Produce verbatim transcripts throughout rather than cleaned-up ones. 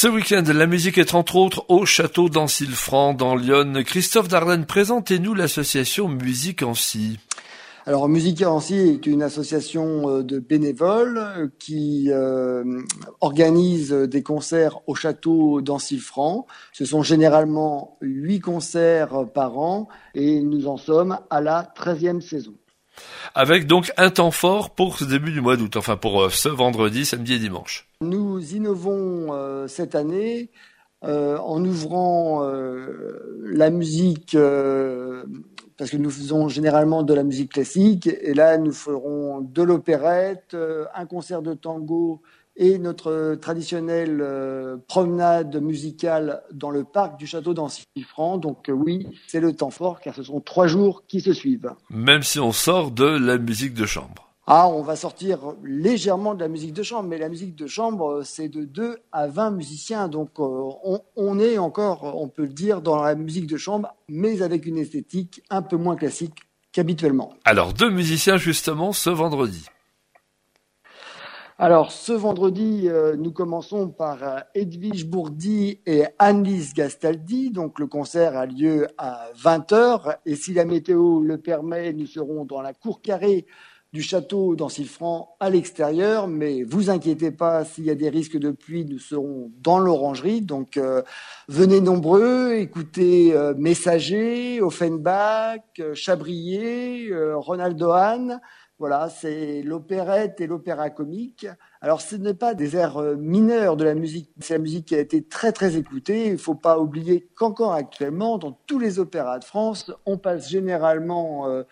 Ce week-end, la musique est entre autres au château d'Ancilfranc dans l'Yonne. Christophe Dardenne, présentez-nous l'association Musique Ancy. Alors, Musique Ancy est une association de bénévoles qui euh, organise des concerts au château d'Ancilfranc. Ce sont généralement huit concerts par an et nous en sommes à la treizième saison. Avec donc un temps fort pour ce début du mois d'août, enfin pour euh, ce vendredi, samedi et dimanche. Nous innovons euh, cette année euh, en ouvrant euh, la musique, euh, parce que nous faisons généralement de la musique classique, et là nous ferons de l'opérette, euh, un concert de tango et notre traditionnelle euh, promenade musicale dans le parc du château d'Ancilfranc. Donc euh, oui, c'est le temps fort car ce sont trois jours qui se suivent. Même si on sort de la musique de chambre. Ah, on va sortir légèrement de la musique de chambre, mais la musique de chambre, c'est de deux à vingt musiciens. Donc euh, on, on est encore, on peut le dire, dans la musique de chambre, mais avec une esthétique un peu moins classique qu'habituellement. Alors deux musiciens justement ce vendredi. Alors, ce vendredi, euh, nous commençons par euh, Edwige Bourdi et Annelise Gastaldi. Donc, le concert a lieu à vingt heures. Et si la météo le permet, nous serons dans la cour carrée du château d'Ancilfranc à l'extérieur. Mais vous inquiétez pas, s'il y a des risques de pluie, nous serons dans l'orangerie. Donc, euh, venez nombreux, écoutez euh, Messager, Offenbach, euh, Chabrier, euh, Ronaldo Hahn. Voilà, c'est l'opérette et l'opéra comique. Alors, ce n'est pas des airs mineurs de la musique. C'est la musique qui a été très, très écoutée. Il ne faut pas oublier qu'encore actuellement, dans tous les opéras de France, on passe généralement euh,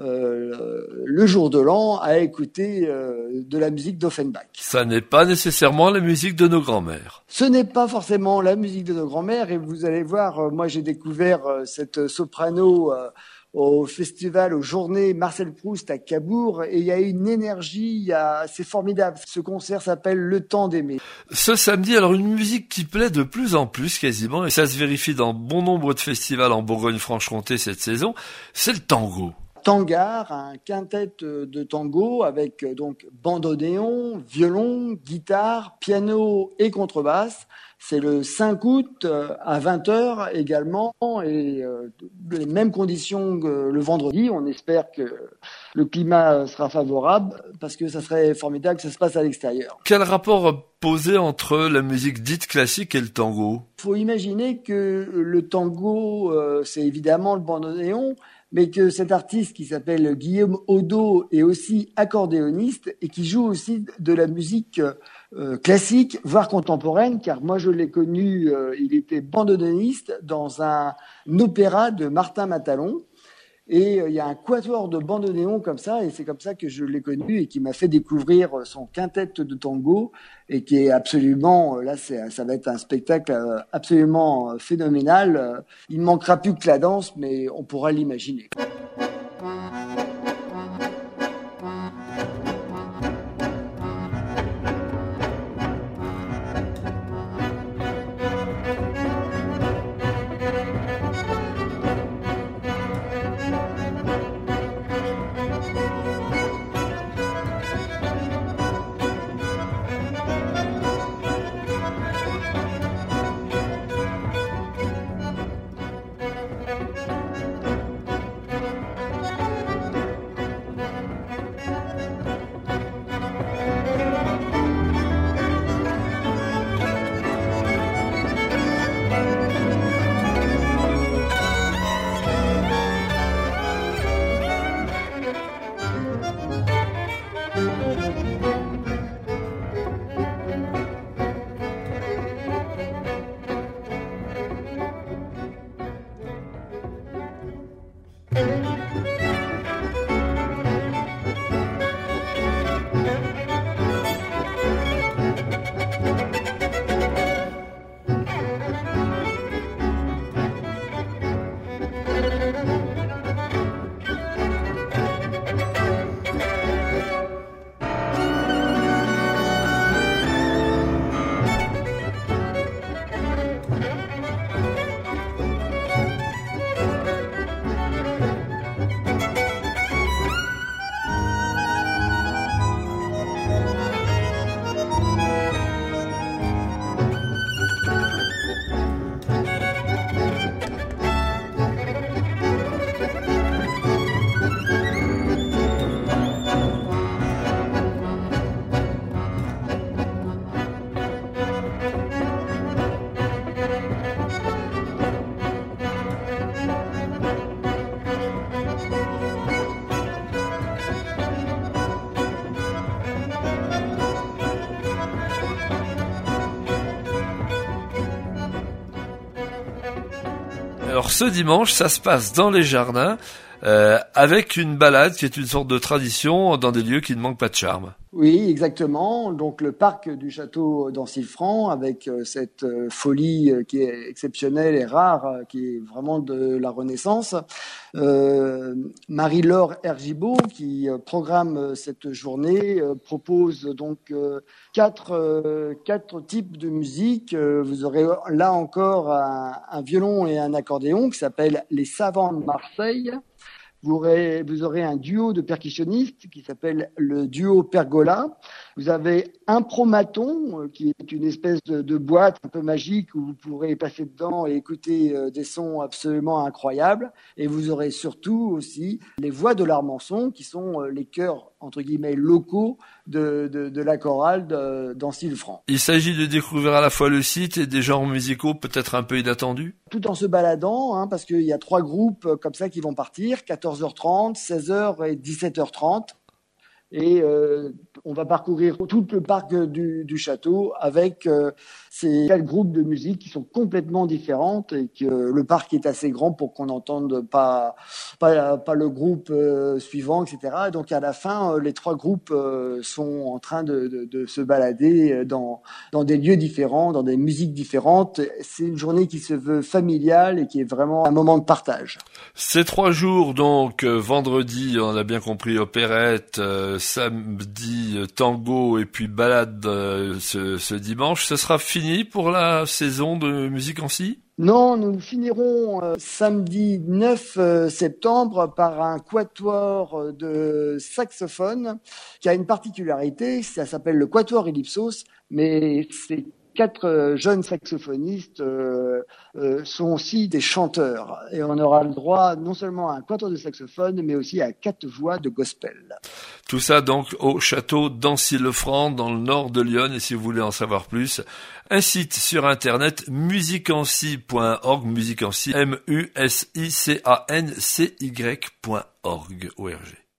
euh, le jour de l'an à écouter euh, de la musique d'Offenbach. Ça n'est pas nécessairement la musique de nos grands-mères. Ce n'est pas forcément la musique de nos grands-mères. Et vous allez voir, euh, moi, j'ai découvert euh, cette soprano euh, au festival, aux journées Marcel Proust à Cabourg, et il y a une énergie, il y a, c'est formidable. Ce concert s'appelle Le Temps d'aimer. Ce samedi, alors une musique qui plaît de plus en plus quasiment, et ça se vérifie dans bon nombre de festivals en Bourgogne-Franche-Comté cette saison, c'est le tango. Tangar, un quintet de tango avec donc bandoneon, violon, guitare, piano et contrebasse. C'est le cinq août à vingt heures également et euh, les mêmes conditions que le vendredi. On espère que le climat sera favorable parce que ça serait formidable que ça se passe à l'extérieur. Quel rapport poser entre la musique dite classique et le tango ? Il faut imaginer que le tango, euh, c'est évidemment le bandoneon, mais que cet artiste qui s'appelle Guillaume Odo est aussi accordéoniste et qui joue aussi de la musique euh, classique, voire contemporaine, car moi je l'ai connu, euh, il était bandoneoniste dans un, un opéra de Martin Matalon. Et euh, il y a un quatuor de bandoneon comme ça, et c'est comme ça que je l'ai connu et qui m'a fait découvrir son quintet de tango, et qui est absolument, là c'est, ça va être un spectacle absolument phénoménal. Il ne manquera plus que la danse, mais on pourra l'imaginer. Alors ce dimanche, ça se passe dans les jardins, euh, avec une balade qui est une sorte de tradition dans des lieux qui ne manquent pas de charme. Oui, exactement. Donc le parc du château d'Ancilfranc, avec euh, cette euh, folie euh, qui est exceptionnelle et rare, euh, qui est vraiment de la Renaissance. Euh, Marie-Laure Hergibault, qui euh, programme euh, cette journée, euh, propose donc euh, quatre euh, quatre types de musique. Euh, vous aurez là encore un, un violon et un accordéon qui s'appelle Les Savants de Marseille. Vous aurez, vous aurez un duo de percussionnistes qui s'appelle le duo Pergola. Vous avez un promaton, qui est une espèce de, de boîte un peu magique où vous pourrez passer dedans et écouter des sons absolument incroyables. Et vous aurez surtout aussi les voix de l'Armançon, qui sont les chœurs, entre guillemets, locaux de, de, de la chorale d'Ancilfranc. Il s'agit de découvrir à la fois le site et des genres musicaux peut-être un peu inattendus. Tout en se baladant, hein, parce qu'il y a trois groupes comme ça qui vont partir, quatorze heures trente, seize heures et dix-sept heures trente. Et euh, on va parcourir tout le parc du, du château avec euh, ces quatre groupes de musique qui sont complètement différentes et que euh, le parc est assez grand pour qu'on n'entende pas, pas pas le groupe euh, suivant, et cetera. Et donc à la fin, euh, les trois groupes euh, sont en train de, de, de se balader dans dans des lieux différents, dans des musiques différentes. C'est une journée qui se veut familiale et qui est vraiment un moment de partage. Ces trois jours, donc euh, vendredi, on a bien compris, opérette, euh, samedi, euh, tango et puis balade euh, ce, ce dimanche. Ce sera fini pour la saison de musique en scie ? Non, nous finirons euh, samedi neuf septembre par un quatuor de saxophone qui a une particularité, ça s'appelle le quatuor Ellipsos, mais c'est quatre jeunes saxophonistes euh, euh, sont aussi des chanteurs. Et on aura le droit non seulement à un quatuor de saxophone, mais aussi à quatre voix de gospel. Tout ça donc au château d'Ancilfranc, dans le nord de Lyon. Et si vous voulez en savoir plus, un site sur internet, musicancy point org, musicancy, M U S I C A N C Y point org, O R G.